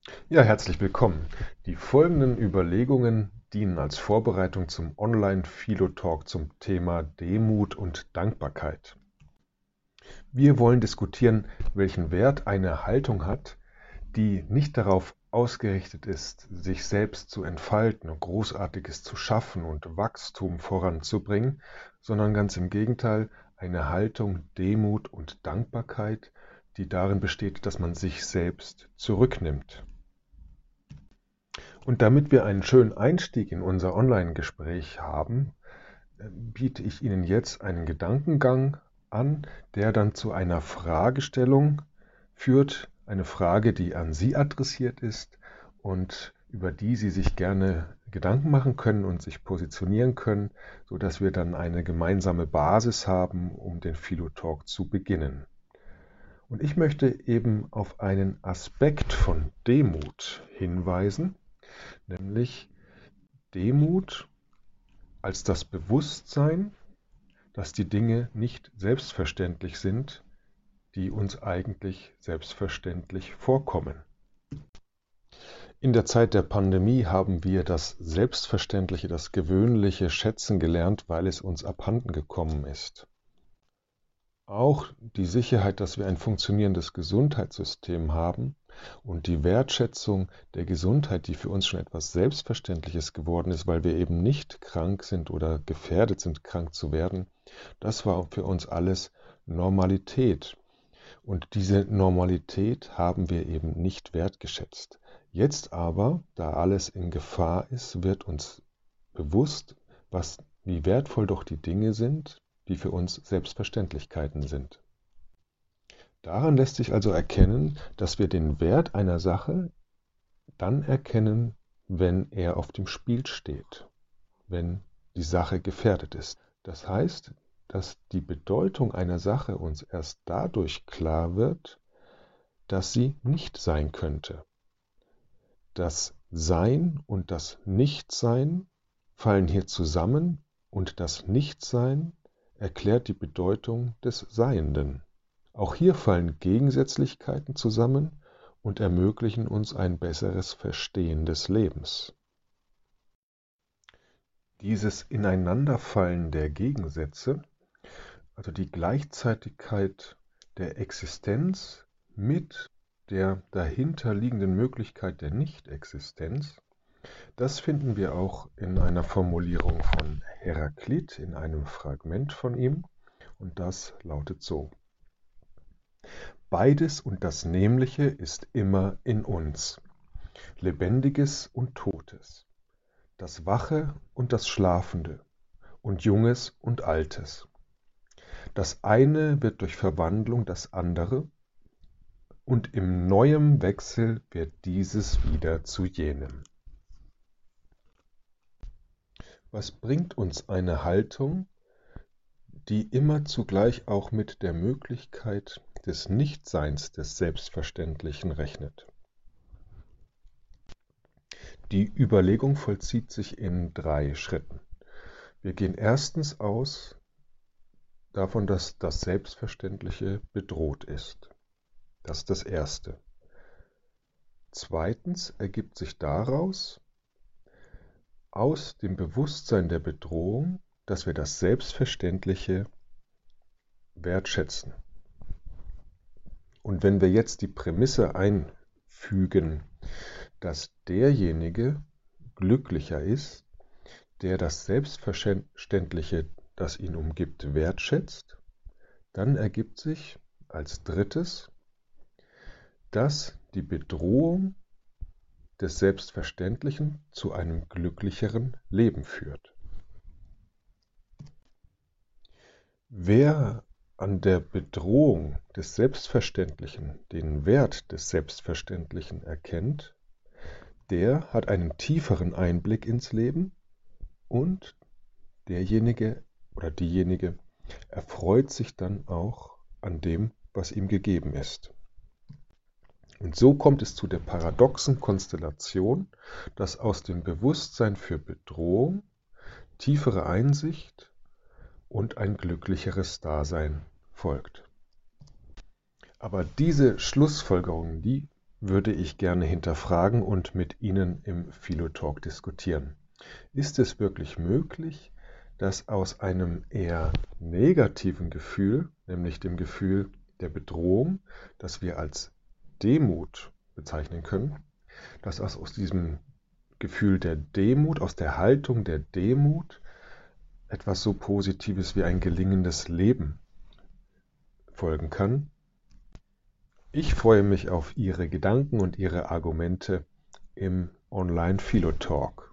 Ja, herzlich willkommen. Die folgenden Überlegungen dienen als Vorbereitung zum Online-Philo-Talk zum Thema Demut und Dankbarkeit. Wir wollen diskutieren, welchen Wert eine Haltung hat, die nicht darauf ausgerichtet ist, sich selbst zu entfalten und Großartiges zu schaffen und Wachstum voranzubringen, sondern ganz im Gegenteil eine Haltung Demut und Dankbarkeit, die darin besteht, dass man sich selbst zurücknimmt. Und damit wir einen schönen Einstieg in unser Online-Gespräch haben, biete ich Ihnen jetzt einen Gedankengang an, der dann zu einer Fragestellung führt, eine Frage, die an Sie adressiert ist und über die Sie sich gerne Gedanken machen können und sich positionieren können, sodass wir dann eine gemeinsame Basis haben, um den Philo-Talk zu beginnen. Und ich möchte eben auf einen Aspekt von Demut hinweisen, nämlich Demut als das Bewusstsein, dass die Dinge nicht selbstverständlich sind, die uns eigentlich selbstverständlich vorkommen. In der Zeit der Pandemie haben wir das Selbstverständliche, das Gewöhnliche schätzen gelernt, weil es uns abhanden gekommen ist. Auch die Sicherheit, dass wir ein funktionierendes Gesundheitssystem haben und die Wertschätzung der Gesundheit, die für uns schon etwas Selbstverständliches geworden ist, weil wir eben nicht krank sind oder gefährdet sind, krank zu werden, das war für uns alles Normalität. Und diese Normalität haben wir eben nicht wertgeschätzt. Jetzt aber, da alles in Gefahr ist, wird uns bewusst, wie wertvoll doch die Dinge sind, die für uns Selbstverständlichkeiten sind. Daran lässt sich also erkennen, dass wir den Wert einer Sache dann erkennen, wenn er auf dem Spiel steht, wenn die Sache gefährdet ist. Das heißt, dass die Bedeutung einer Sache uns erst dadurch klar wird, dass sie nicht sein könnte. Das Sein und das Nichtsein fallen hier zusammen und das Nichtsein erklärt die Bedeutung des Seienden. Auch hier fallen Gegensätzlichkeiten zusammen und ermöglichen uns ein besseres Verstehen des Lebens. Dieses Ineinanderfallen der Gegensätze, also die Gleichzeitigkeit der Existenz mit der dahinterliegenden Möglichkeit der Nichtexistenz, das finden wir auch in einer Formulierung von Heraklit, in einem Fragment von ihm, und das lautet so: Beides und das Nämliche ist immer in uns, Lebendiges und Totes, das Wache und das Schlafende und Junges und Altes. Das eine wird durch Verwandlung das andere, und im neuem Wechsel wird dieses wieder zu jenem. Was bringt uns eine Haltung, die immer zugleich auch mit der Möglichkeit des Nichtseins des Selbstverständlichen rechnet? Die Überlegung vollzieht sich in 3 Schritten. Wir gehen erstens aus davon, dass das Selbstverständliche bedroht ist. Das ist das Erste. Zweitens ergibt sich daraus, aus dem Bewusstsein der Bedrohung, dass wir das Selbstverständliche wertschätzen. Und wenn wir jetzt die Prämisse einfügen, dass derjenige glücklicher ist, der das Selbstverständliche, das ihn umgibt, wertschätzt, dann ergibt sich als drittes, dass die Bedrohung des Selbstverständlichen zu einem glücklicheren Leben führt. Wer an der Bedrohung des Selbstverständlichen den Wert des Selbstverständlichen erkennt, der hat einen tieferen Einblick ins Leben und derjenige oder diejenige erfreut sich dann auch an dem, was ihm gegeben ist. Und so kommt es zu der paradoxen Konstellation, dass aus dem Bewusstsein für Bedrohung tiefere Einsicht und ein glücklicheres Dasein folgt. Aber diese Schlussfolgerungen, die würde ich gerne hinterfragen und mit Ihnen im Philo-Talk diskutieren. Ist es wirklich möglich, dass aus einem eher negativen Gefühl, nämlich dem Gefühl der Bedrohung, das wir als Demut bezeichnen können, dass aus diesem Gefühl der Demut, aus der Haltung der Demut etwas so Positives wie ein gelingendes Leben folgen kann? Ich freue mich auf Ihre Gedanken und Ihre Argumente im Online-Philo-Talk.